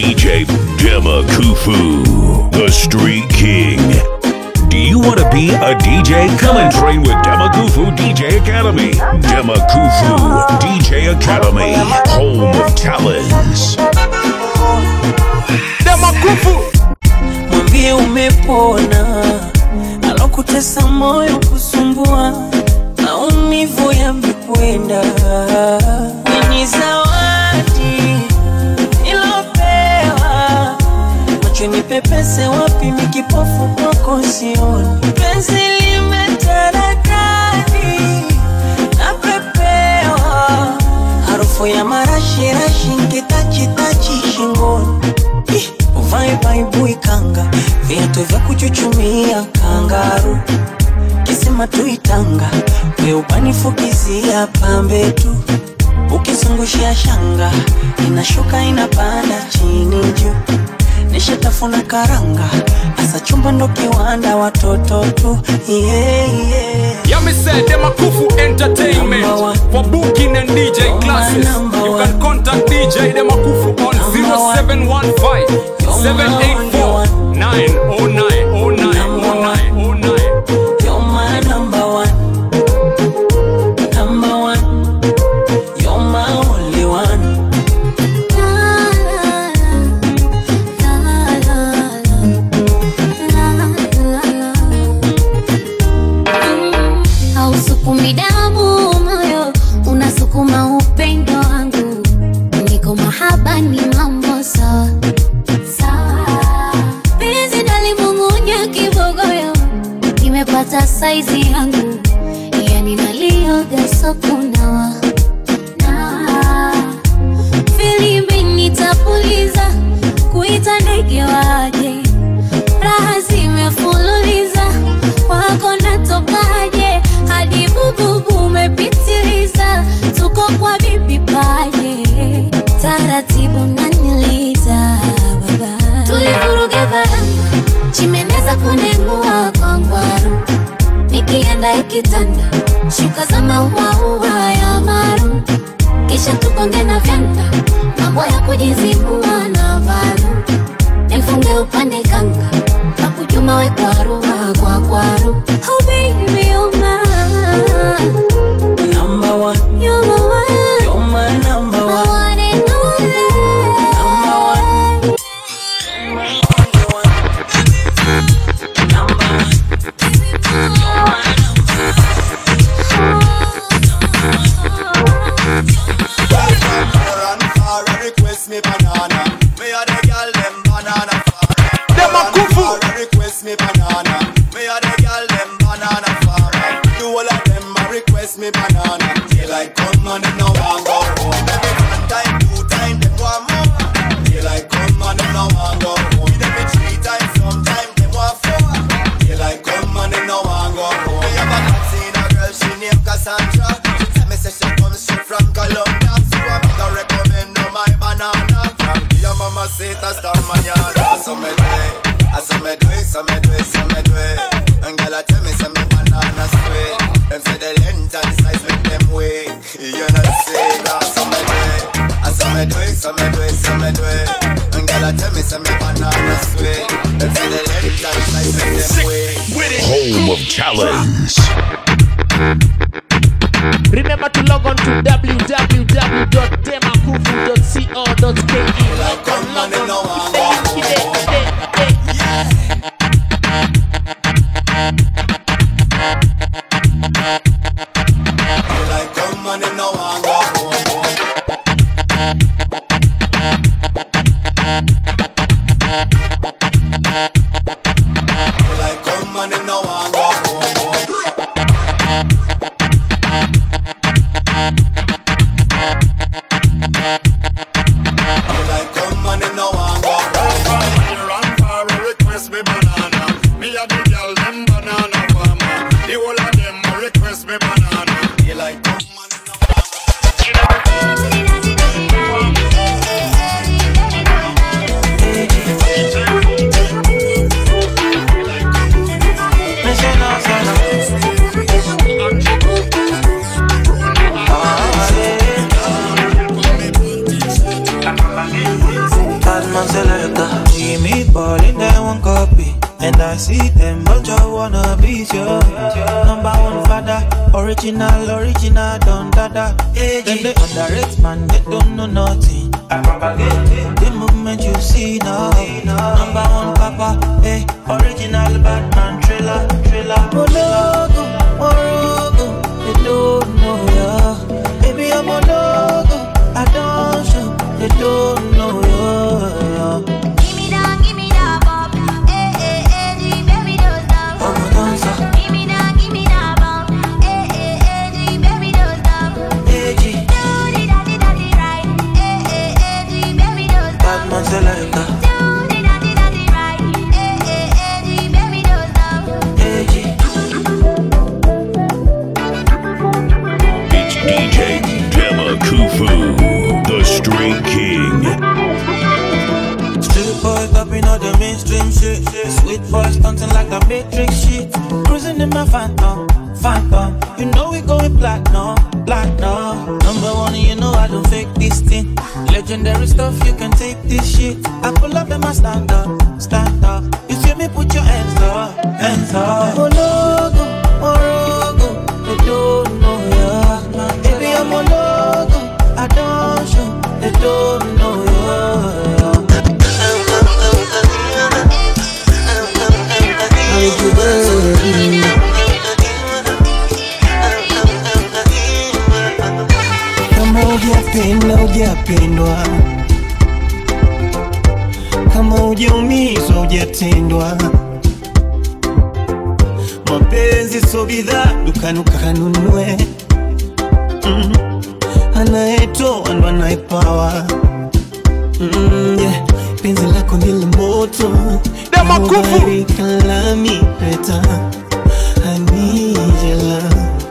DJ Dema Kufu, the Street King. Do you want to be a DJ? Come and train with Dema Kufu DJ Academy. Dema Kufu DJ Academy, home of talents. Dema Kufu. Mwambie umepona, alokutesa moyo kusumbua, maumivu yamekwenda. Ni zawadi ilopewa, macho nipepese wapi mikipofu kwako sioni. Penzi limetaradadi, napepewa, harufu ya marashi rashi nkitachi shingoni. Uvae baibui kanga, viatu vya kuchuchumia kangaru, kisima tuitanga, we ubanifukizia pambe tu. Ukizungushia shanga, inashuka inapanda chini juu. Nishatafuna karanga, asa chumba ndo kiwanda watoto tu. Yami said Dema Kufu Entertainment. For booking and DJ classes, you can contact DJ Dema Kufu on 0715 784 909090909. You're my number one. Number one. You're my only one. Hausukumi damu moyo, unasukuma upendo wangu. Niko mahaba ni mambo sawa sawa. Penzi nalimung'unya kibogoyo, nimepata saizi yangu. Yani nalioga sokunawa na filimbi nitapuliza, kuita ndege waje. Raha zimefululiza, wako natokaje. Hadi bububu umepitiliza, tuko kwa bibi paje. Taratibu naniliza baba, tulivuruge baranga, chimeneza kunengua kwa ngwaru. Nikienda ikitanda, shuka za maua ya maru. Kisha tukonge na vyanda, mambo ya kujizibua na varu. Nifunge upande kanga, hakujuma we kwaru kwa kwaru. Oh baby, you're my number one. You're my one. You're my number one. I want it all. Number one. Number one. Request me banana. Me a the girl them banana farm. Dema Kufu. Request me banana. Me a the girl them banana farm. Do all of them a request me banana. They like come and them no want go home. Every one time, 2 times them want more. They like come and them no want go home. Every 3 times, sometimes them want 4. They like come and them no want go home. Me have a cat seen a girl she named Cassandra. She tell me say she comes straight from Colombia. So I'm gonna recommend her my banana. Your mama say to stop mañana. So me do it, so me do it, so me do it, so me do it. And girl a tell me say me banana sweet. Them say the length and the size make them weak. You know say that. So me do it, so me do it, so me do it, so me do it. And girl a tell me say me banana sweet. Them say the length and the size make them weak. Home of talents. Remember to log on to www.demakufu.co.ke. Like come on and no one go. Like come on and no one go. Like come on and no one go. Like come on and no one go. Run for a request me banana. Me a the girl them banana farmer. The whole of them a request me banana. They like come on and no one go. man selector. See me balling, they won't copy. And I see them, but I wanna be your number one father. Original, don't dada. Then they underrate man, they don't know nothing. I propagate it. The moment you see now, number one papa, hey, original bad man, thriller. Mologo, morogo, they don't know ya. Baby, I'm a logo, I don't show, they don't know ya. Give me that, Bob. Baby, don't stop. I'm a dancer. Give me that, Bob. Baby, don't stop. Hey, G. Do the daddy right. Baby, don't stop. Bad man selector. Do the daddy right. Baby, don't stop. Hey, G. It's DJ Demakufu, the Street King. Street boys topping all the mainstream shit. Sweet boys stunting like the Matrix shit. Cruising in my phantom. You know we going platinum. Number one, you know I don't fake this thing. Legendary stuff, you can take this shit. I pull up and I stand up. You feel me? Put your hands up. Mologo, morogo, they don't know ya. Baby, I'm a logo, I don't show, they don't know ya. Hujapendwa, kama hujaumizwa hujatendwa. Mapenzi so bidhaa dukani ukanunue. Anayetoa ndo anayepawa. Yeah. Penzi lako ndilo moto, Demakufu kalami peta anijela.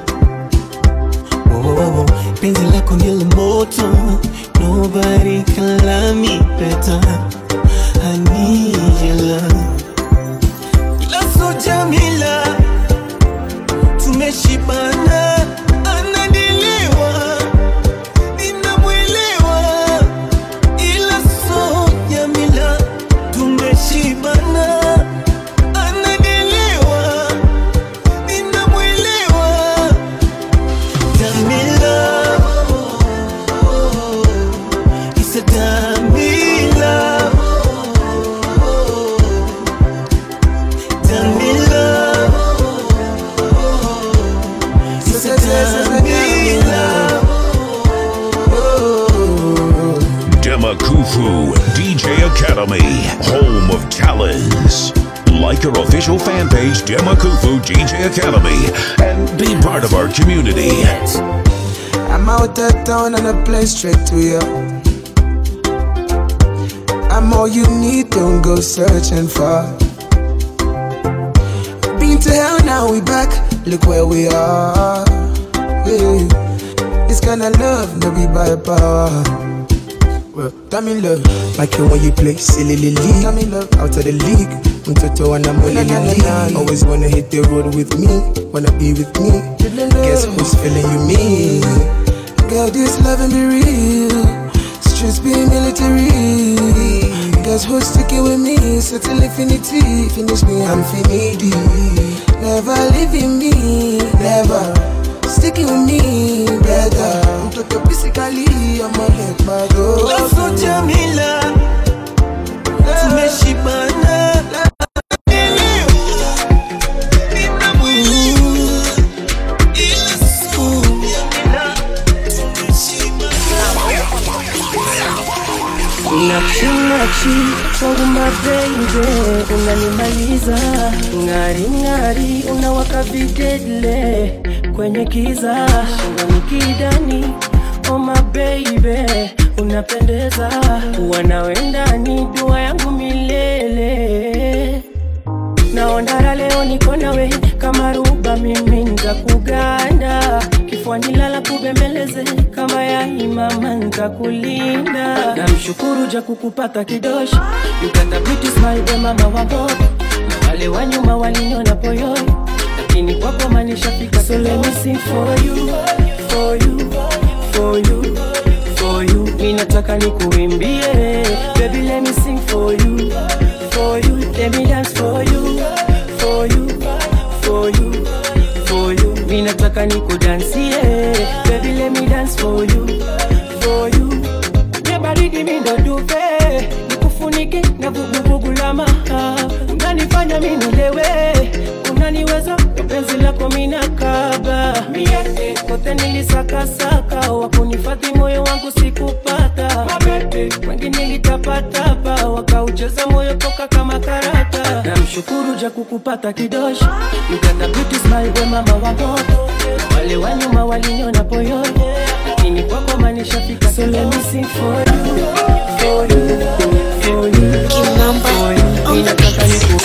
Penzi lako ndilo moto, nobody can love me better. I need your love. Laso Jamila, tumeshibana, anadiliwa, ninamwelewa. Ila so Jamila, tumeshibana, anadiliwa, ninamwelewa. Jamila, Demakufu DJ Academy, home of talents. Like our official fan page, Demakufu DJ Academy, and be part of our community. I'm out of town and I play straight to you. I'm all you need, don't go searching for. Been to hell, now we back, look where we are. Yeah. This kind of love, no be by power. Well, tell me love, like you when you play silly league. Tell me love, out of the league. Toto and I'm winning the league. Always wanna hit the road with me, wanna be with me. Guess who's feeling you, me? Girl, this love and be real. Streets be military. Guess who's sticking with me? Settle infinity. Finish me, I'm finity. Never leaving me, never. Sticking with me, better. I'm talking physically, I'm a head bad. Laso Jamila, tumeshibana. Nakshi kwangu mababy, unanimaliza. Ngari unawaka videdle kwenye kiza. Shingoni kidani, oh my baby, unapendeza. Wanawendani dua yangu milele. Naondara leo niko nawe kama ruba, mimi nitakuganda. Kifuani lala kubembeleze kama ya imama nitakulinda. Namshukuru ja kukupata kidoshi. You got a pretty smile be mama wako. Na wale wa nyuma waliniona poyoi, lakini kwako manishafika. So let me sing for you, for you, for you, for you. Mimi nataka nikuimbie, baby let me sing nikufunike na vuguvugu la mahaba. Unanifanya mimi nilewe, unaniweza kwa penzi lako mimi nakaba. Mie kote nilisakasaka, wakunifadhi moyo wangu sikupata. Wengi nilitapatapa, wakaucheza moyo toka kama karata. Namshukuru ja kukupata kidoshi, you got a beauty smile we mama wa moto. Wale wa nyuma waliniona poyote, lakini kwako manishafika. So let me sing for you, for you, for you, for you. Ninataka niku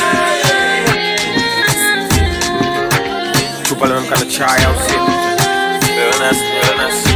Tupale mkana chai au si Realness, realness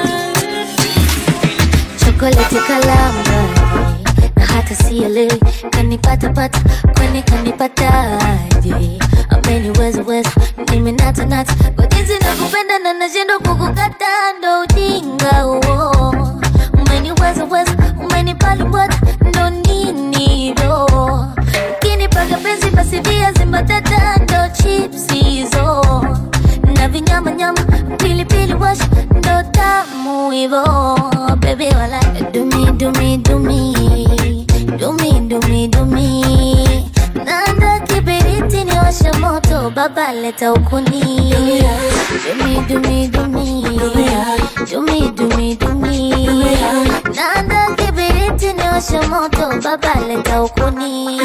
Chocolate kalamba na hata sielewi kanipata pata kwani kanipataje. Ameniweza weza mimi nata nata kwa jinsi nakupenda na nashindwa kukukata, ndo ujinga huo. Umeniweza weza umenipali mbwata ndo nini do. Ukinipaga penzi basi viazi mbatata ndo chips hizo. Na vinyama nyama pilipili wash ndo tamu hivo. Baby wala do me do me do me do me do me do me. Nanda kibiriti ni washa moto baba leta ukuni. Do me do me do me do me do me do me. Nanda kibiriti ni washa moto baba leta ukuni.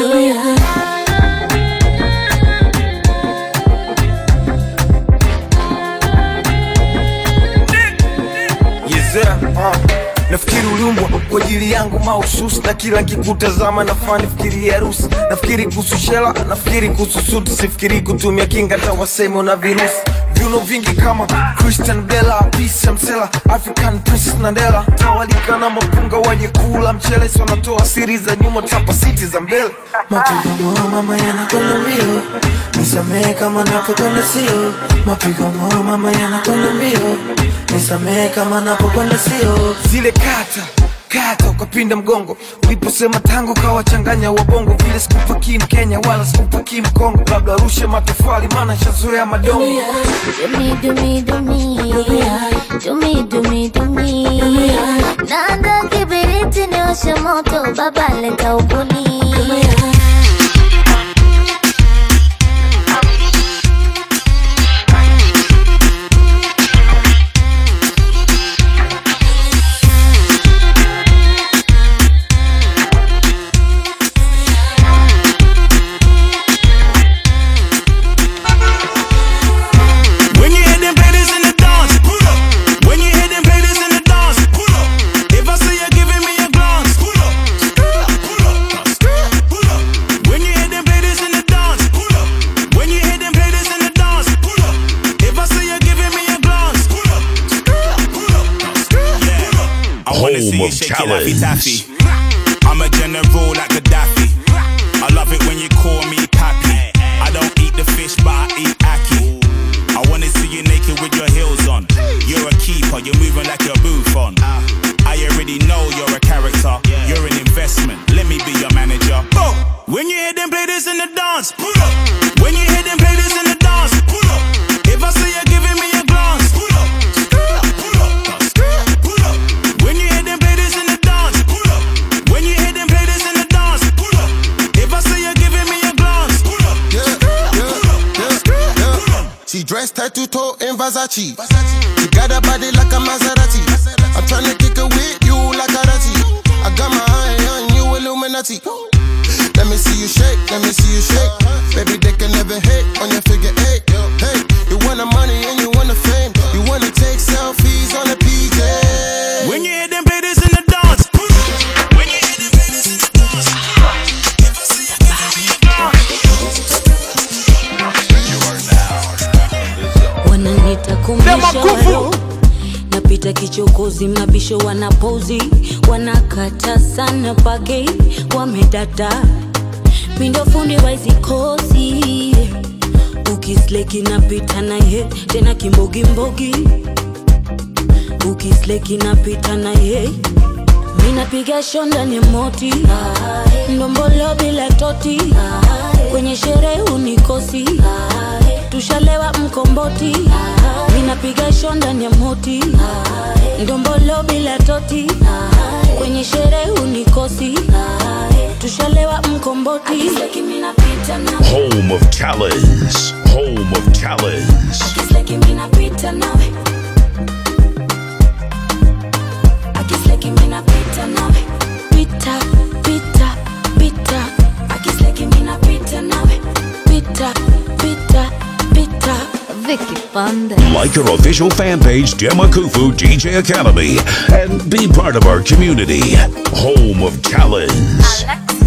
Nafikiri uliumbwa kwa ajili yangu mahususi, na kila nikikutazama nafanya fikiri harusi. Nafikiri kuhusu shela, nafikiri kuhusu suti, sifikiri kutumia kinga hata waseme una virusi. Viuno vingi kama Christian Bella, Peace Msela, African Princess Nandela. Tawalika na mapunga waje kula mchele, so natoa siri za nyuma tapa city za mbele. Mapigo mama yanakwenda mbio, nisamehe kama napokwenda sio. Mapigo mama yanakwenda mbio, nisamehe kama napokwenda sio. Zile kata ukapinda mgongo, uliposema tango kawachanganya wabongo. Vile sikupaki Mkenya wala sikupaki Mkongo, labda rushe matofali maana shazoea madongo. Do me do me do me do me do me do me. Nanda kibiriti ni washa moto baba leta ukuni. Home of challenge. I'm a general like Gaddafi. I love it when you call me pappy. I don't eat the fish but I eat ackee. I wanna see you naked with your heels on. You're a keeper, you're moving like you're Buffon. I already know you're a character. You're an investment, let me be your manager. When you hear them play this in the dance, pull up. When you hear them play this in the dance, pull up. If I say you're giving me a glance, pull up. She dressed head to toe in Versace. She got a body like a Maserati. I'm tryna kick it with you like a ratty. I got my eye on you, Illuminati. Let me see you shake, let me see you shake. Baby, they can never hate on your figure eight. Hey, you want the money and you want the fame. You wanna take selfies on the PJ. When you hear them play this in the dance, when you hear them play this in the dance, if I see you giving me a glance. Wananita kumishawaro, napita kichokozi, mabisho wanapozi, wanakata sana pake, wamedata mindo fundi waizi kosi. Ukisleki napita na ye, tena kimbogi mbogi. Ukisleki napita na ye, mina piga shonda ni moti, ndombolo bila toti. Kwenye sherehe unikosi, tushalewa mkomboti, minapiga show ndani ya moti, ndombolo bila toti, kwenye sherehe unikosi, tushalewa mkomboti. Home of talents, home of talents. Pita, pita, pita, pita, pita, pita. Vicky Panda. Like our official fan page, Demakufu DJ Academy, and be part of our community. Home of talents.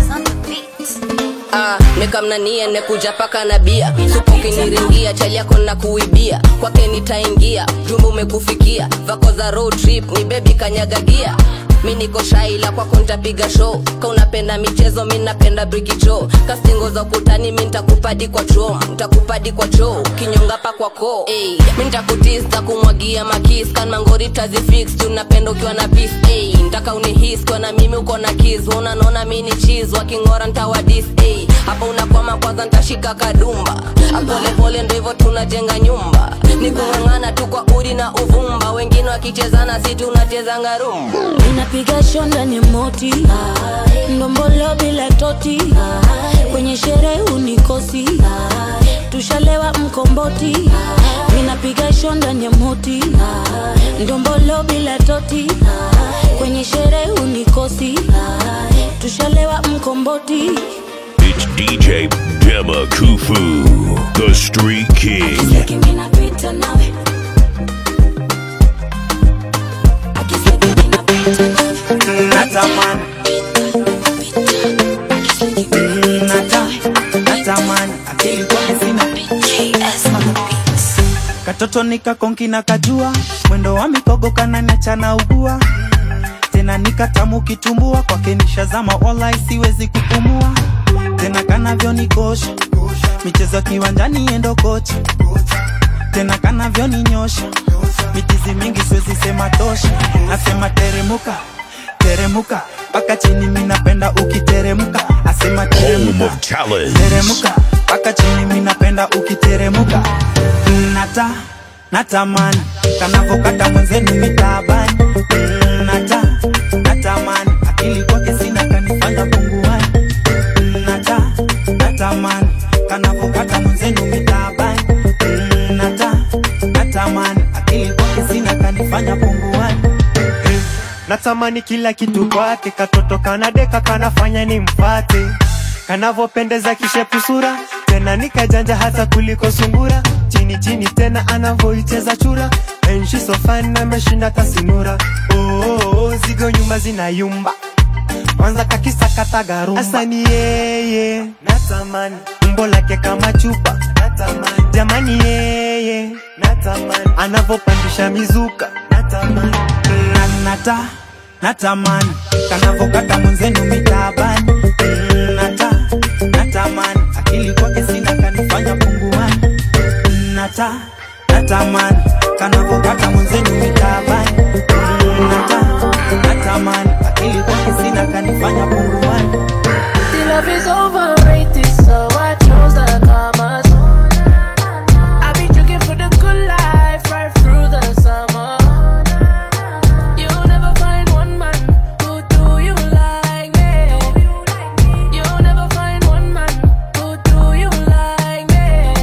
Nikamnania nekuja paka na bia, supuki niringia, chali yako na kuibia, kwake nitaingia, jumbo umekufikia, vako za road trip, ni baby kanyagagia. Mi niko shaila kwako nitapiga show, ka unapenda michezo mi napenda brikicho, kastingo za ukutani mi nitakupadi kwa choo, nitakupadi kwa choo, kinyonga pa kwa ko. Mi nitakutista kumwagia makis, kan mangori tazifix, tunapenda ukiwa na beef. Nitaka unihis kwa na mimi uko na kiss, unaona mi ni cheese, wakingora nitawadis. Hapa unakwama kwanza nitashika kadumba, apole pole ndo hivyo tunajenga nyumba, nikungangana tu kwa udi na uvumba, wengine wakichezana si tunacheza ngarumba. Ninapiga show ndani ya moti, ndombolo bila toti, kwenye sherehe unikosi, tushalewa mkomboti, ninapiga show ndani ya moti, ndombolo bila toti, kwenye sherehe unikosi, tushalewa mkomboti. It's DJ Demakufu, the Street King. Katoto nikakonki na kajua, mwendo wa mikogo kana nachana ugua, tena nikatamu kitumbua, kwake nishazama wallahi siwezi kupumua, tena kanavyo nikosha, michezo kiwanjani endo kocha, tena kanavyo ninyosha, mitizi mingi siwezi sema tosha, nasema teremuka, teremuka, paka chini minapenda ukiteremuka, asema teremuka, teremuka, paka chini minapenda ukiteremuka. Natamani, kanavokata mwenzenu mitabani, natamani, akili kwake sina kanifanya punguani, natamani, kanavokata mwenzenu mitabani, natamani, akili kwake sina kanifanya punguani. Natamani kila kitu kwake, katoto kanadeka kanafanya ni mfate, kanavopendeza kishepu sura, tena nikajanja hata kuliko sungura, chini chini tena anavoicheza chura, and she's so fine na meshinda tasinura. Zigo nyuma zinayumba, kwanza kakisakata garumba, asani yeye, natamani, umbo lake kama chupa, natamani, jamani yeye, natamani, anavopandisha mizuka, natamani, natamani, kanavokata mwenzenu mitabani, natamani, akili kwake sina kanifanya punguani, natamani, kanavokata mwenzenu mitabani, natamani, akili kwake sina kanifanya punguani. The love is overrated, so I chose the commas. I've been looking for the good life right through the summer. You'll never find one man who do you like me. You'll never find one man who do you like me.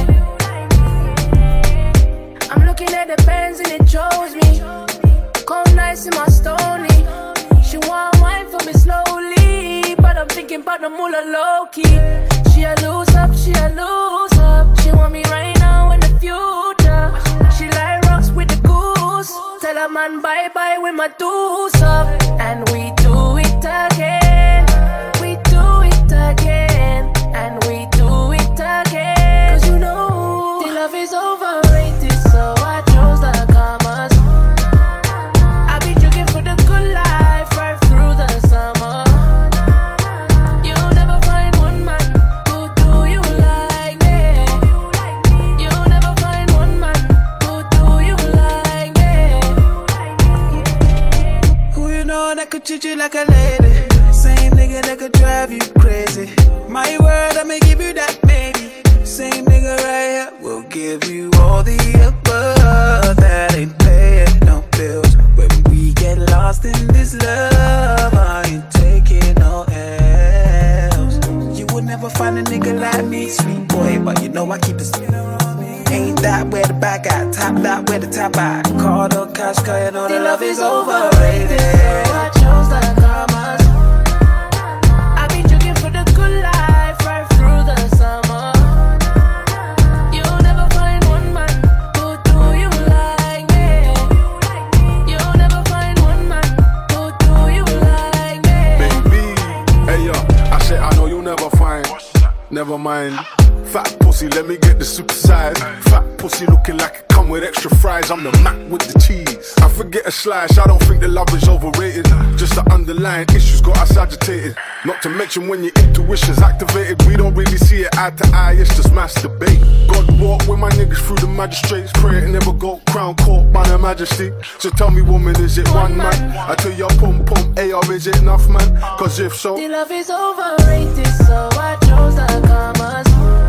I'm looking at the Benz and it chose me. Cold nights in my stony. She want wine for me slowly, but I'm thinking about the moolah low-key. She a lose up, she a lose up. She want me right now in the future. She like rocks with the goose. Tell a man bye-bye with my dues up. And we do it again. We do it again. And we do it again. 'Cause you know the love is overrated, so I chose the commas. I've been looking for the good life right through the summer. You'll never find one man who do you like me. You'll never find one man who do you like me. Who you know that could treat you like a lady? Same nigga that could drive you crazy. My word, I'ma give you that, baby. Same nigga right here will give you all the above. That ain't paying no bills. When we get lost in this love, I ain't taking no L's. You will never find a nigga like me, sweet boy, but you know I keep the spinner on me. Ain't that where the back at? Top that where the top at? Call the cash, cause you know the love is overrated. I chose the commas. I be joking for the good life right through the summer. You'll never find one man who do you like me. You'll never find one man who do you like me. Baby, hey yo, I said I know you'll never find. Never mind. Fat pussy, let me get the super size. Fat pussy looking like it come with extra fries. I'm the Mac with the cheese. I forget a slice, I don't think the love is overrated. Just the underlying issues got us agitated. Not to mention when your intuition's activated. We don't really see it eye to eye, it's just masturbate. God walk with my niggas through the magistrates. Pray it never go crown court by their majesty. So tell me woman, is it one man? I tell your pum pum, AR, is it enough man? Cause if so, the love is overrated, so I chose the commas.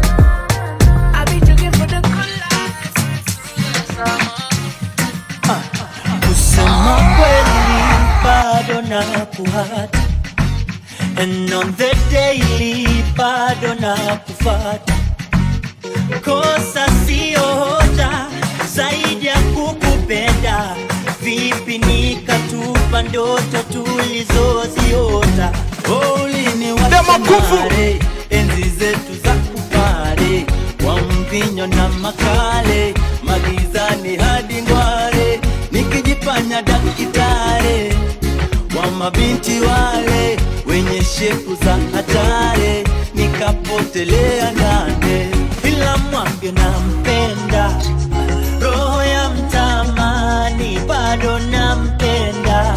Kusema kweli bado nakuhata, and on the daily bado nakufata. Kosa sio hoja zaidi ya kukupenda. Vipi nikatupa ndoto tulizoziota? Uliniwasha mare enzi zetu za kupare, kwa mvinyo na makale, magizani hadi ngware, nikijifanya dakitare wa mabinti wale wenye shepu za hatari, nikapotelea ndani. Ila mwambie nampenda, roho ya mtamani bado nampenda.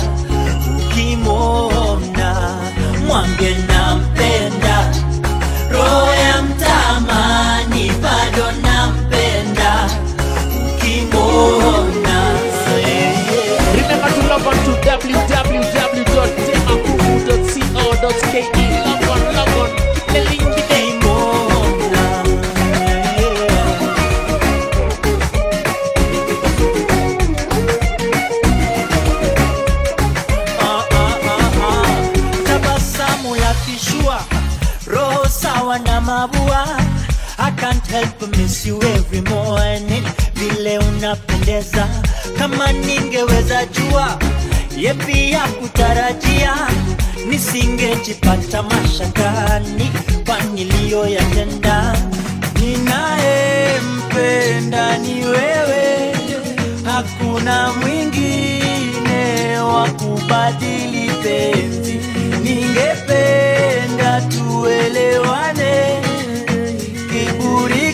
Ukimwona mwambie nampenda, roho ya mtamani bado nampenda. Ukimwona. Remember to log on to www.demakufu.co.ke. Log on, the link there. Tabasamu la kishua, roho sawa na mabua. I can't help but miss you every morning. Vile unapendeza, kama ningeweza jua yepi ya kutarajia, nisingejipata mashakani kwa niliyoyatenda. Ninayempenda ni wewe, hakuna mwingine wa kubadili penzi. Ningependa tuelewane, kiburi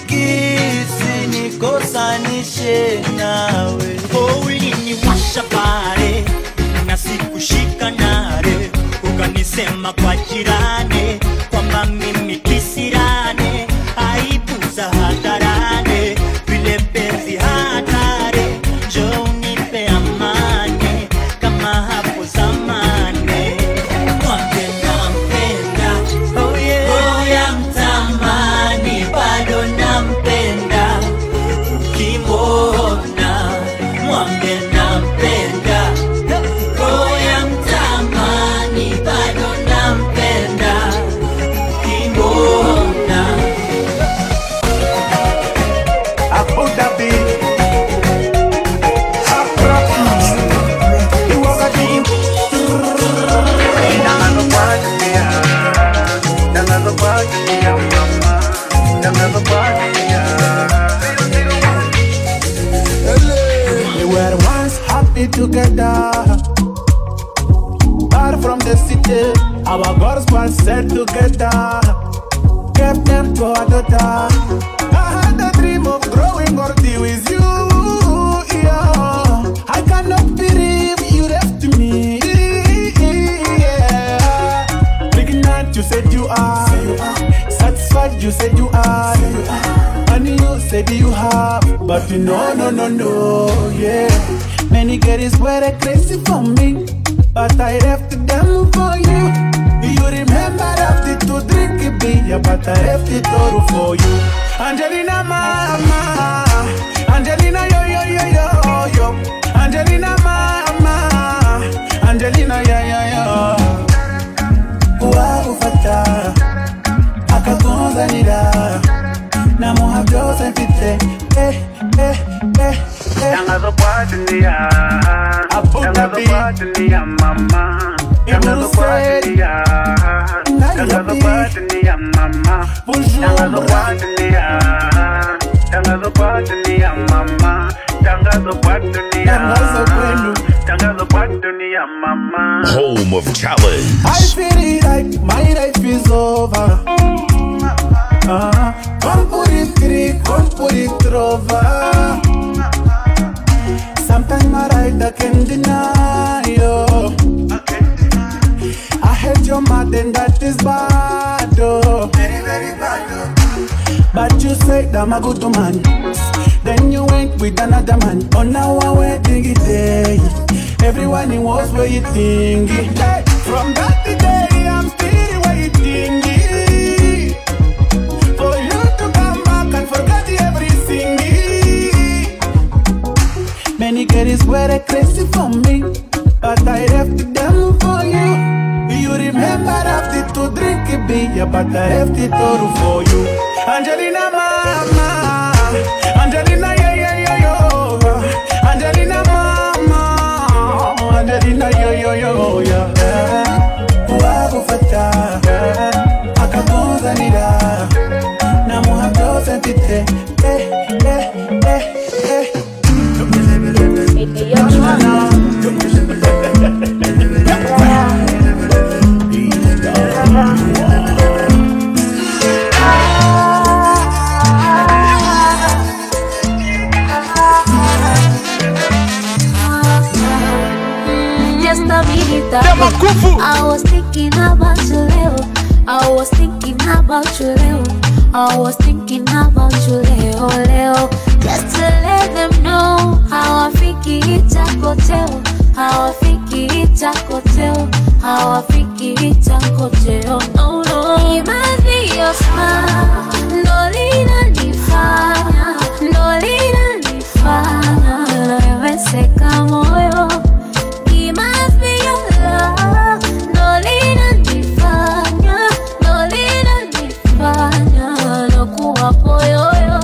kisinikosanishe nawe. Uliniwasha pale na sikushika nare, ukanisema kwa jirani kwamba mimi kisirane. Aibu za hadharani, vile penzi hatari, njoo unipe amani kama hapo zamani. Mwambie nampenda, oh yeah, roho ya mtamani bado nampenda. Ukimwona mwambie nampenda, roho ya mtamani bado nampenda. Ukimwona Abu Dhabi, Accra, Iwagadim, we were once happy together, far from the city. Our girls were set together, kept them to a daughter. I had a dream of growing up with you, yeah. I cannot believe you left me, yeah. Pregnant, you said you are. Satisfied, you said you are. Money, you said you have. But you no, yeah. Many girls were crazy for me, but I left them for you. You remember after to drink it, yeah, but I have to do for you. Angelina, mama, Angelina, yo, yo, yo, yo, yo. Angelina, mama, Angelina, yeah, yeah, yeah. Uwakufata, akakonza nida, na muhabyo sempite, Tangazo kwa dunia, tangazo kwa dunia mama, tangazo kwa dunia, tangazo kwa dunia mama, tangazo kwa dunia, tangazo kwa dunia mama, tangazo kwa dunia, tangazo kwa dunia mama. Home of challenge. I feel like my life is over. Come put it over. Sometimes I write, I can't deny you. I hate your mouth and that is bad, oh. Very, very bad, oh. But you say that I'm a good man. Then you went with another man. On our wedding day, everyone was waiting. From that day, I'm still waiting for you to come back and forget everything. Many girls were crazy for me, but I left them for you. You remember after to drink a beer, but I left it all for you. Angelina, mama, Angelina, yeah, yeah, yeah, yo. Angelina, mama, Angelina, yeah, yeah, yeah, yeah. Uwakufata, akakonza nida, na muhabyo sempite, I was thinking about you, Leo. I was thinking about you, Leo. I was thinking about you, Leo, Leo. Just to let them know how I think it's a hotel. How I think it's a hotel. How I think it's a hotel. No, no. It must be your smile. No lina ni fana. No lina ni fana. Debe secar moyo. It must be your love. No lina ni fana. No lina ni fana. No kuwa poyoyo.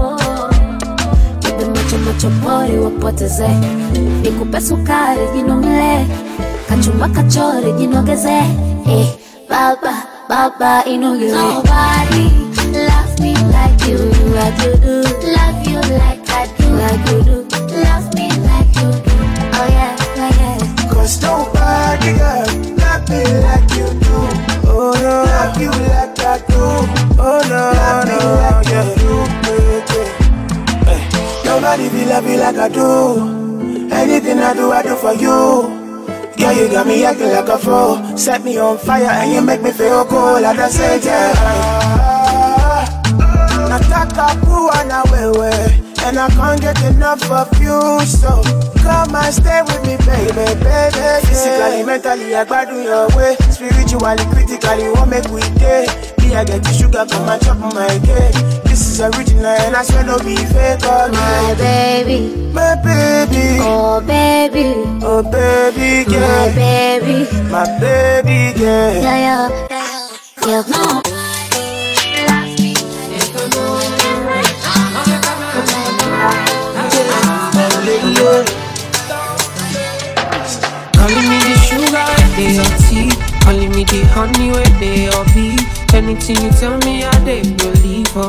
Macho pori wapoteze, nikupe sukari jinomle, kachumba kachori jinogeze, baba, baba inogeze. Nobody loves me like you do, like you do. Love you like I do, like you do. Love me like you do, oh yeah, oh yeah. Cause nobody love me like you do. Oh no, love you like I do. Oh no, love me like you do. Nobody feel love you like I do. Anything I do for you. Girl, you got me acting like a fool. Set me on fire and you make me feel cool. Like I said, yeah. Nataka kuwa na wewe, and I can't get enough of you. So come and stay with me, baby, baby. Yeah. Physically, mentally, I gbadu your way. Spiritually, critically, what make we day? I get the sugar, come and chop my cake. This is original and I swear no be fake. Oh, my baby, my baby, oh baby, oh baby, yeah. My baby, my baby, yeah. Yeah, yeah, yeah, no. Calling me the sugar, they are tea. Calling me the honey where they all be. Anything you tell me, I they believe her.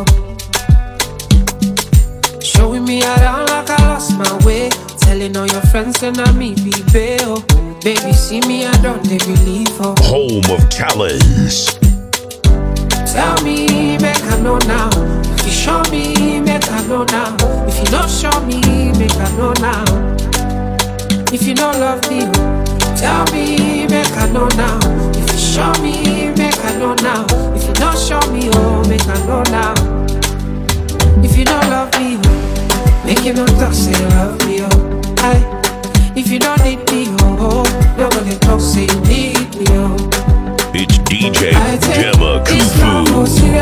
Showing me around like I lost my way. Telling all your friends and I me be bail. Baby, see me, I don't they believe her. Home of challenge. Tell me, make I know now. If you show me, make I know now. If you don't show me, make I know now. If you don't love me, tell me, make I know now. If you show me, make I know now. If you don't show me, oh, make I know now. If you don't love me, make you don't talk, say you love me, oh. Aye. If you don't need me, oh, nobody talk, say you need me, oh. It's DJ Dema Kufu.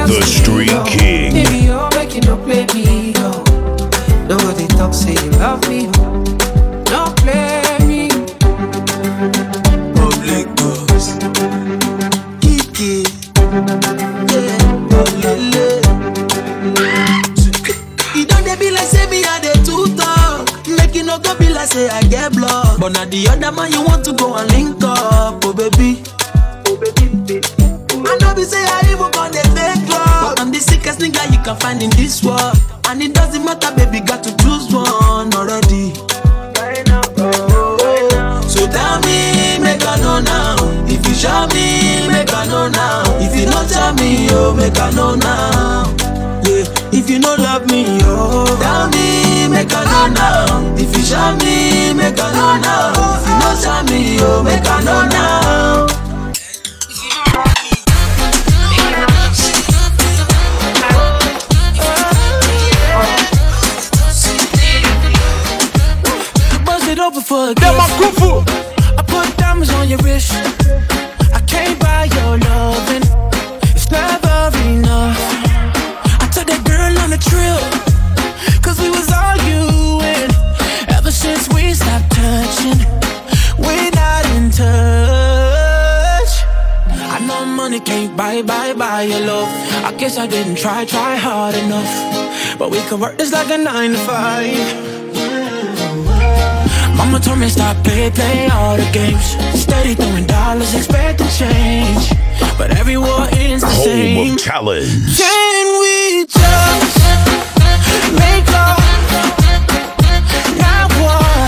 You don't they be like say me I dey too talk. Make you no go be like say I get blocked. But now the other man you want to go and link up, oh baby. I know be say I even gon' dey fake love, but I'm the sickest nigga you can find in this world. And it doesn't matter, baby, got to choose one already. So tell me, make I know now. If you show me, make I know now. If you not tell me, oh, make I know now. Yeah, if you don't love me, oh, tell me, make I know now. If you show me, make I know now. If you not tell me, oh, make I know now. Over for a gift. I put diamonds on your wrist. I can't buy your loving. It's never enough. I took that girl on a trip, cause we was arguing. Ever since we stopped touching, we're not in touch. I know money can't buy your love. I guess I didn't try hard enough. But we could work this like a 9 to 5. Mama told me stop play all the games. Steady throwing dollars, expecting change. But every war ends the same. Home of Challenge. Can we just make love? Not war.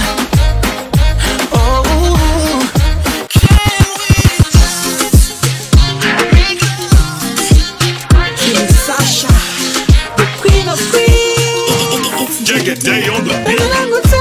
Oh, can we just make love? King Sasha, the queen of queens. Jack it day on the beat.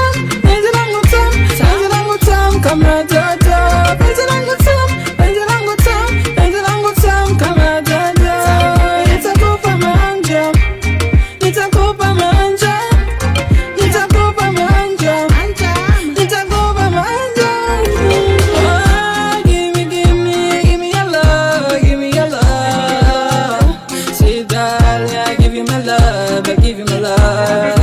Come on, Dada. Penzi langu tam, come on, Dada. Nitakupa manja, nitakupa manja, nitakupa manja, nitakupa manja. Oh, give me your love, give me your love. Say, darling, I give you my love, I give you my love.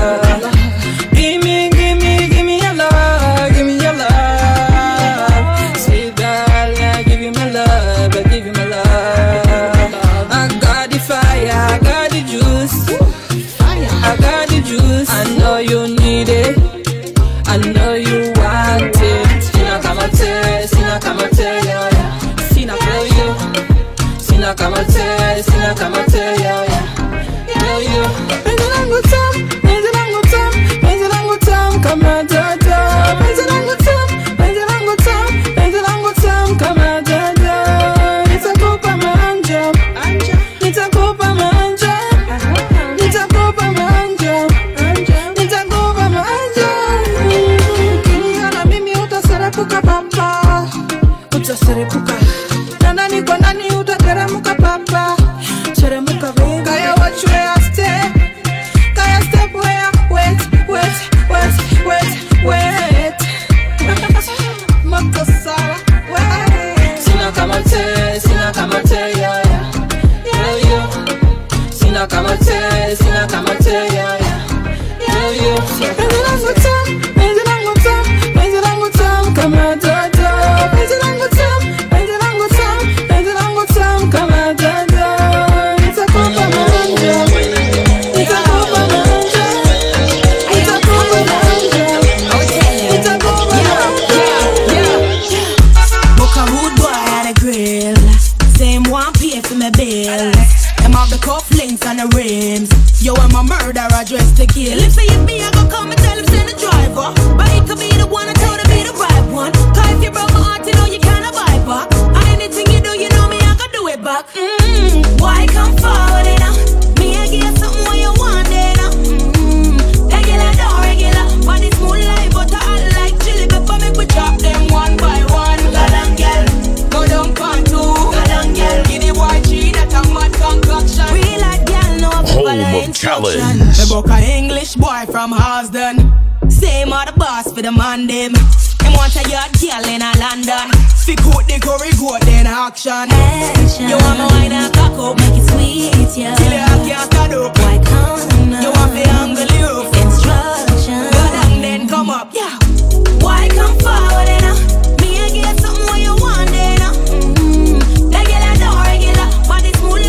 I know you need it, I know you want it. Sina kamate, yo, yeah. Sina feel you. Sina kamate, yo, yeah. Feel you. Penzi langu tam, come on, Dada. Penzi langu tam, come on, Dada. Nitakupa manja, nitakupa manja, nitakupa manja. Utaserepuka na nani kwa nani utateremuka papa. Teremuka baby. Kaya watch where I step. Kaya step where wait. Makosara wait. Sina kamate, yeah. Sina kamate, yeah. Penzi langu tam, come on, Dada. Penzi langu tam, come on, Dada. Nitakupa manja, nitakupa manja, nitakupa manja. Boca rude boy at a grill. Same one pay for my bills. Them have the cufflinks and the rims. Yo, I'm a murderer dressed to kill. If say you be, I go come and tell him send the driver. But he could be the one, I told him be the right one. Cause if you broke my heart, you know you can't buy back. And anything you do, you know me, I can do it back. Why come forward enough? Me, I get something when you want it now. Regular, don't regular. Body smooth like butter, hot like chili pepper. Make we drop them one by one. Galang girl, go down part 2. Galang girl, give the white tree that a mad concoction. We like girl, no Home of Challenge. The book a English boy from Harsden. Same are the boss for the man them. Them want a yard girl in a London. Stick out the curry goat then action. You want me wine and cock up, make it sweet, yeah. Till you can't stand up. Why come now? You want me angle you. Instruction. Go down then come up, yeah. Why come forward enough? Me I get something when you want it now. Regular, don't regular. Body smooth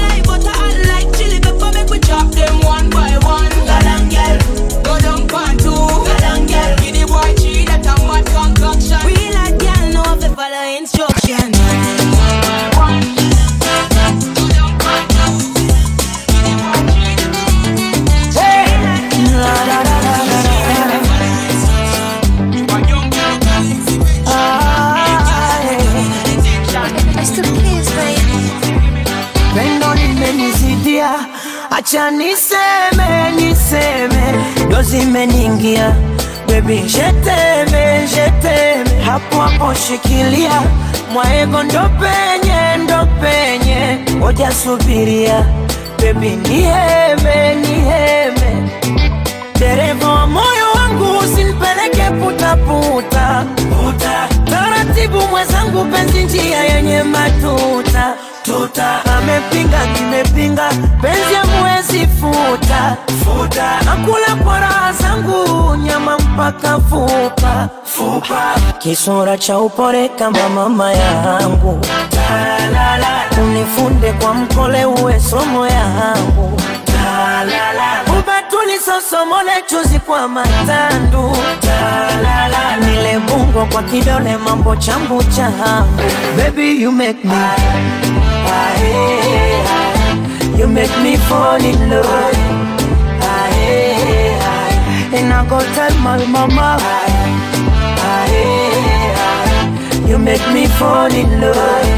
Acha niseme, ndo zimeningia. Baby, jeteme, hapo hapo shikilia. Mwaego ndo penye, oja subiria. Baby, niheme. Dereva wa moyo wangu usinipeleke puta. Taratibu mwenzangu, penzi njia yenye matuta. Amepinga, nimepinga, penzi hamwezi futa. Nakula kwa raha zangu, nyama mpaka fupa. Kisura cha upole kama mama yangu. Unifunde kwa mkole uwe somo yangu. Ubatuli sosomole chuzi kwa matandu. Nile bungo kwa kidole mambo chambu changu. Baby, you make me you make me fall in love. And I go tell my mama you make me fall in love.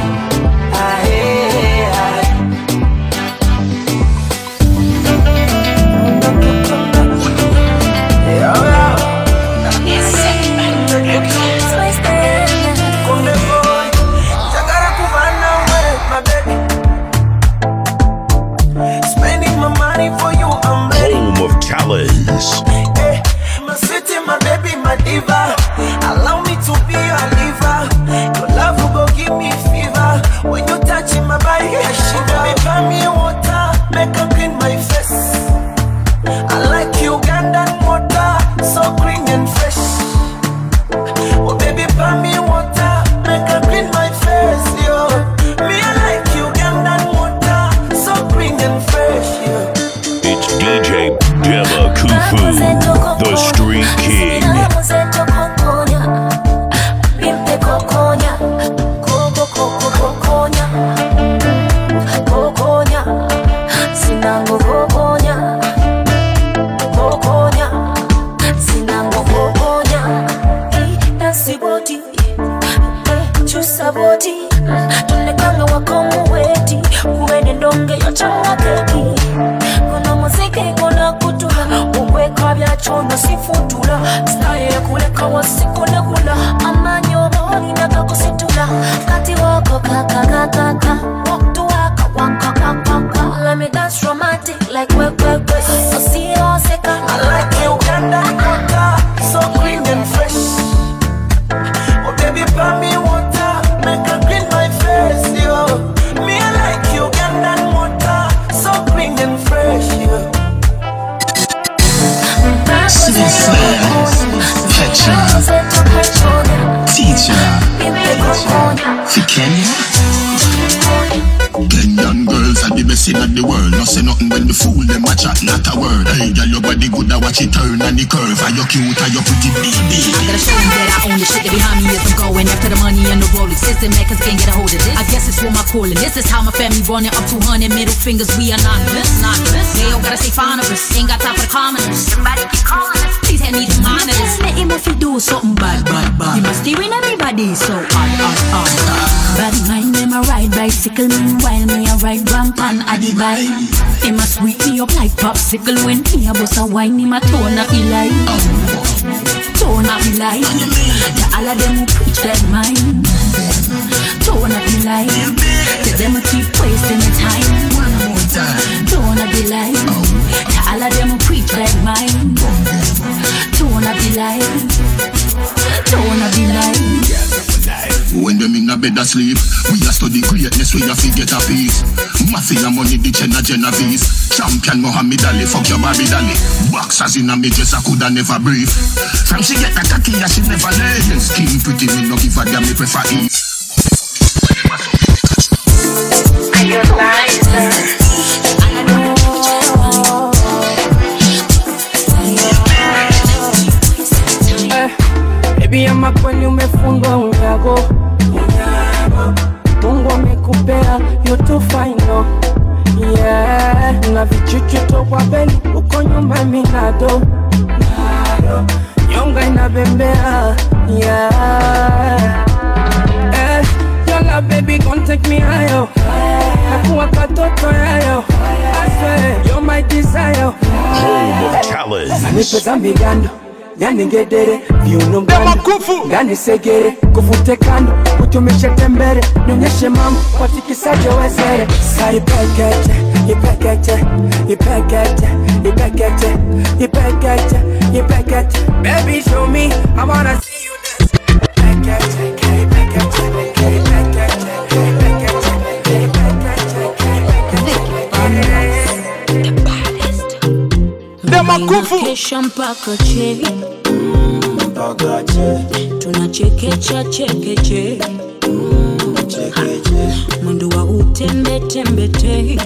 Home of talents. Hey, my city, my baby, my diva. Allow me to be your liver. Your love will go give me fever. When you touch my body, I shiver. Baby, buy me water, make her clean my face. I like Ugandan water, so green and fresh. Oh baby, buy me water, make her clean my face, yo. Me, I like Ugandan water, so green and fresh, yo. It's DJ Dema Kufu, the Street King. Tunekanga wakomu weti kuwene ndonge yochanga keki. Kuna muziki kuna kutula uweka vya chono sifutula. Style kuleka wasikule kula amanyobo inakakusitula. Kati wako kaka waktu waka. Let me dance romantic like we. So see you second. I like Ugandan water, so green and fresh. Oh baby, buy me water, make her clean my face, yo. Me, I like Ugandan water, so green and fresh, yo. Teacher for Kenya. Kenyan girls are the best in the world. No say nothing when the fool them watch out, not a word. Hey, girl, your body good, I watch it turn and the curve. Are you cute, are you pretty, baby? I gotta show them that I own the shit that behind me is I'm going after the money and the Rolex. System that cause can't get a hold of this. I guess it's for my calling. This is how my family running up 200 middle fingers. We anonymous. They all gotta stay fond of us. Ain't got time for the commoners. Somebody keep calling us. Please hand me the monitors. Let him if he do something bad. He must steering everybody so odd. Bad mind them a ride bicycle. Meanwhile me a ride rampant at the bike. He must sweep me up like popsicle. When me a bust a wine him a tone up the line. Tone up the line. To all of them who preach that mind. Tone up the line. To them who keep wasting the time. One more time. Tone up the line. To all of them who preach that mind. Tone up the line. Tone up the line. When them in a bed asleep, we a study greatness, we a forget a piece. Mafia money, the Genovese. Champion Muhammad Ali, fuck your Barbie Dolly. Boxers in a me just I coulda never breathe. From she get a cocky, yeah, she never lay. Skin pretty, me no give a damn, me prefer eat. Baby, ama kweli umefungwa unyago. Mungu amekupea you too fine, no. Yeah, na vichuchu tokwa beli uko nyuma minado. Nyonga inabembea. Yeah. Your love baby gon' take me higher. Nakuwa katoto yayo. I swear you're my nipe za migando yani ngedere viuno mgando ngani segere kuvute kando utumishe tembere nionyeshe mambo watikisaje wezere sa ipekete ipekete ipekete ipekete ipekete ipekete baby show me I wanna see you dance ipekete ipekete ipekete Kesha mpaka che tunachekecha chekeche mwendo wa utembe tembete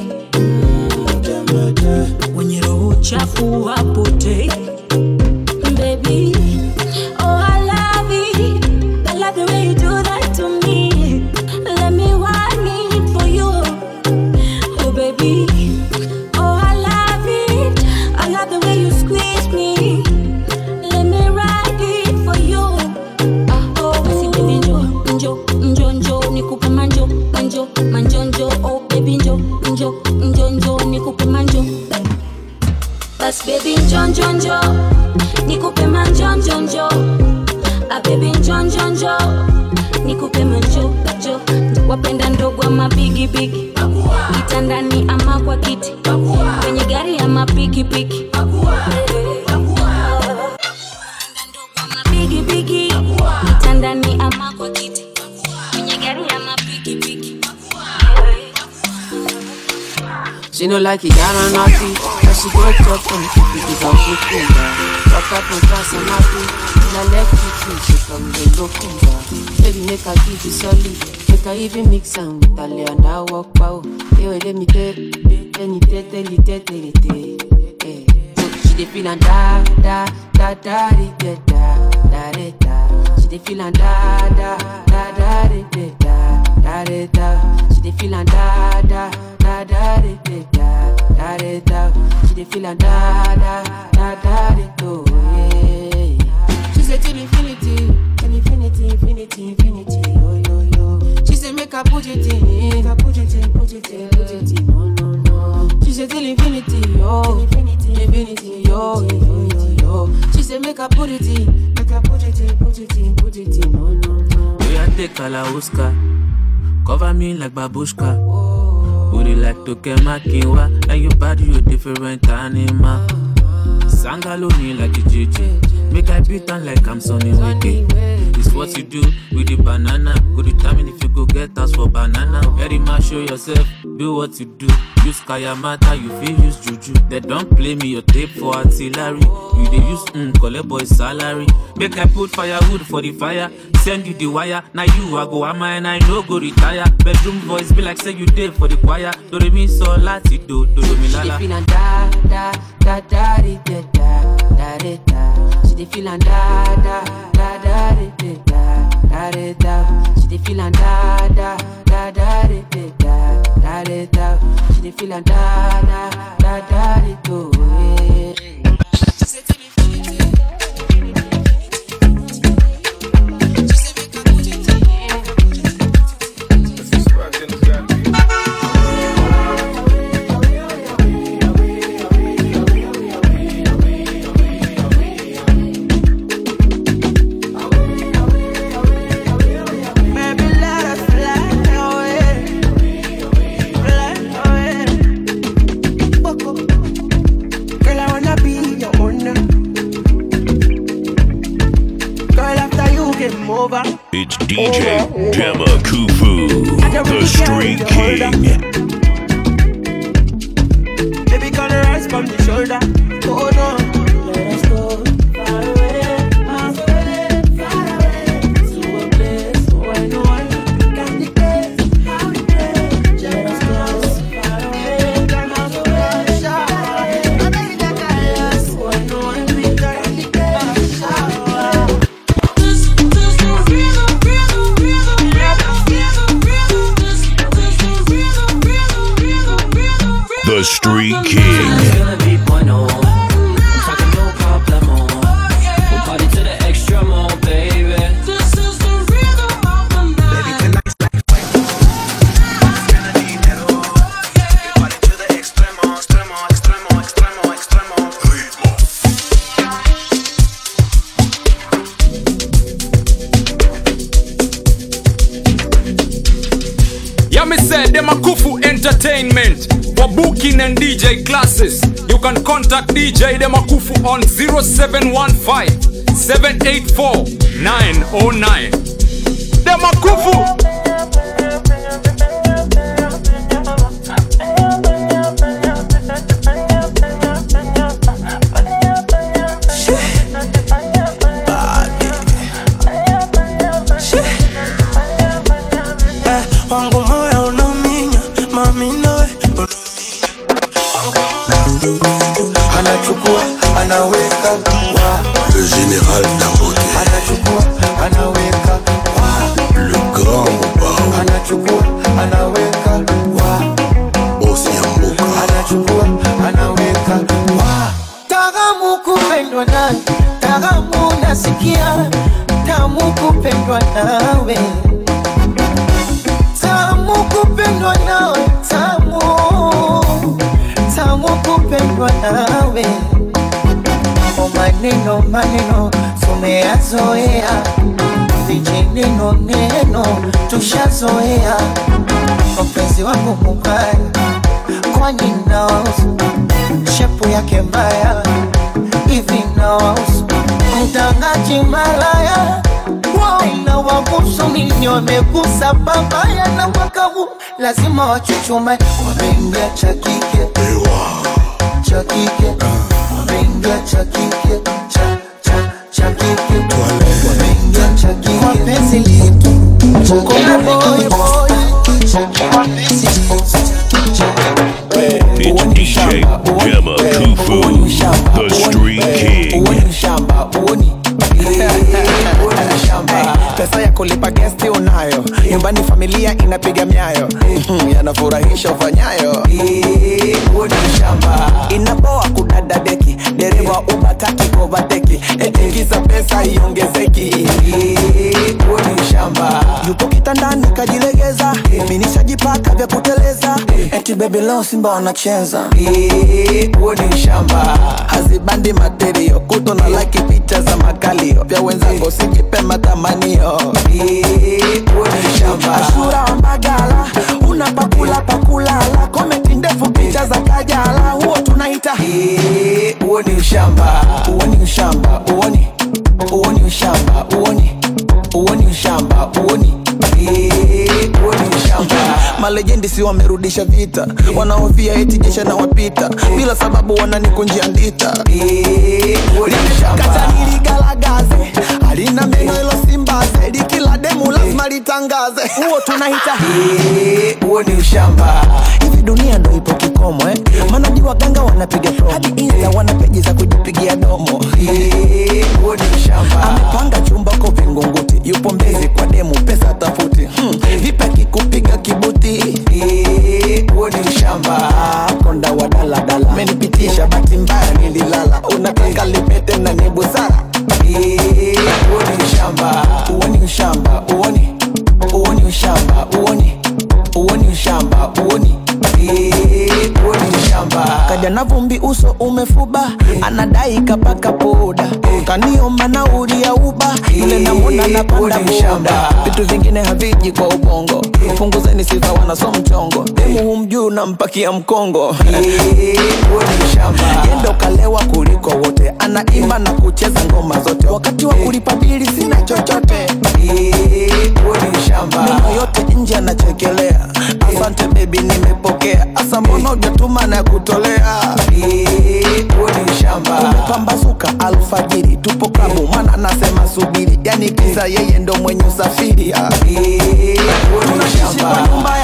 wenye roho chafu hapote baby oh I love it I love the way you do that to me let me want it for you oh baby oh I love it I love the way you squeeze me let me ride it for you oh basi baby njo nikupe manjo oh baby njo nikupe manjo basi baby njo nikupe manjo ah baby njo nikupe manjo wapenda ndogo ama bigi bigi kitandani ama kwa kiti kwenye gari ama pikipiki bigi bigi kitandani ama kwa kiti kwenye gari ama pikipiki. She no like it, I don't naughty. But she go talk from because I'm so cool. Talk up and pass and happy. La left you she come the locumba. Baby make her give you solid. Make her even mix and with a lay and I walk pow. Hey, let me tell she dey feel and da da da da da da da da. She dey feel and da da da da da da da da. She dey feel and da da da da da da da. She dey feel and da da da da da. She said till infinity, infinity, infinity, infinity. Yo yo yo. She said make her put it in, put it in, put it in, put it in. No no no. She said till infinity, yo, infinity, infinity, yo yo yo yo. She said make her put it in, make her put it in, put it in, put it in. No no no. We are take Kalauska, cover me like babushka. Booty like Tokemakiwa, and your body you different animal. Sangaloni like a JJ, make I beat on like I'm Sonny Wiki. This what you do with the banana. Go determine if you go get us for banana. Very much show yourself, do what you do. Use Kayamata, you feel use Juju. They don't play me your tape for artillery. You they use collect boy salary. Make I put firewood for the fire. Send you the wire. Now you I go ama and I no go retire. Bedroom voice be like say you did for the choir. Do re mi so lati do mi lala. She dey feelin' da da da da da da da da. She dey feelin' da da da da da da da. She dey feelin' da da da da da da da. She dey feelin' da da da da da. It's DJ Dema Kufu, the Street King. Baby, gonna rise from the shoulder. Oh no, let us go far away, miles away, far away, to a place where no one can dictate how we play. Let us go far away, miles away, far away, where no one can dictate how we play. The Street King. Entertainment. For booking and DJ classes, you can contact DJ Demakufu on 0715 784 909. Demakufu. Wangu moyo unaminya, mami nawe anachukua, anaweka Le général Dangote, anachukua, anaweka le grand Bao, anachukua, anaweka Boss Yamboka, anachukua, anaweka Tagamu kupendwa nawe, tagamu nasikia, tamu kupendwa nawe, tamu kupendwa nawe, tamu kupendwa nawe. O maneno maneno tumeyazoea, vijineno neno tushazoea. Mpenzi wangu mubaya, kwani naosu shepu yake mbaya hivi naosu mtangaji malaya na wagusu nini wamegusa babaya na wakavu lazima wachuchume wameingia chakike chakike wameingia chakike chakike wameingia chakike kwa penzi litu kuna boy boy kwa penzi It's DJ Demakufu, the Street King. Pesa ya kulipa guest unayo, nyumbani familia inapiga miayo, yanafurahisha ufanyayo. Inapoa kudada deki, dereva ubataki kovateki, etikisa pesa iongezeki. Yupo kitandani kajilegeza, minishajipaka vya kuteleza, eti baby leo Simba wanacheza. Hazibandi materio, kuto na like picha za makalio, vya wenzangu sijipe matamanio. Ashura wa Mbagala, unapakula pakulala, komenti ndefu picha za Kajala, huo tunaita huo ni ushamba. Uoni ushamba, uoni ushamba, uoni ushamba, uoni malejendi si wamerudisha vita, wanaofia eti jesha na wapita, bila sababu wananikunjia ndita. Kata niligalagaze, halina meno ilo simbaze, likila demu lazima litangaze, huo tunahita huo ni ushamba. Hivi dunia ndo ipo kikomo manaji waganga wanapiga promo, hadi insta wanapeji za kujipigia domo. Huo ni ushamba. Amepanga chumba kwa Vingunguti, yupo Mbezi kwa demu pesa tafuti, vipi kikupiga kibuti. Huo ni ushamba. Konda wa daladala menipitisha, bahati mbaya nililala, unataka lipete na ni busara. Huo ni ushamba. Uoni ushamba, uoni ushamba, uoni ushamba, uoni ushamba. Kaja na vumbi uso umefuba, anadai kapaka poda, kaniomba nauli ya uba, yule namona napanda boda. Vitu vingine haviji kwa ubongo, punguzeni sifa wanaso mchongo, demu humjuu na mpakia mkongo. Yendo kalewa kuliko wote, anaimba na kucheza ngoma zote, wakati wa kulipa bili sina chochote. Meno yote nje anachekelea, asante baby nimepokea, asa mbona hujatuma na kutolea. Umepambazuka alfajiri, tupo klabu mwana anasema subiri, yani kisa yeye ndo mwenye usafiri. Tunaishi kwa nyumba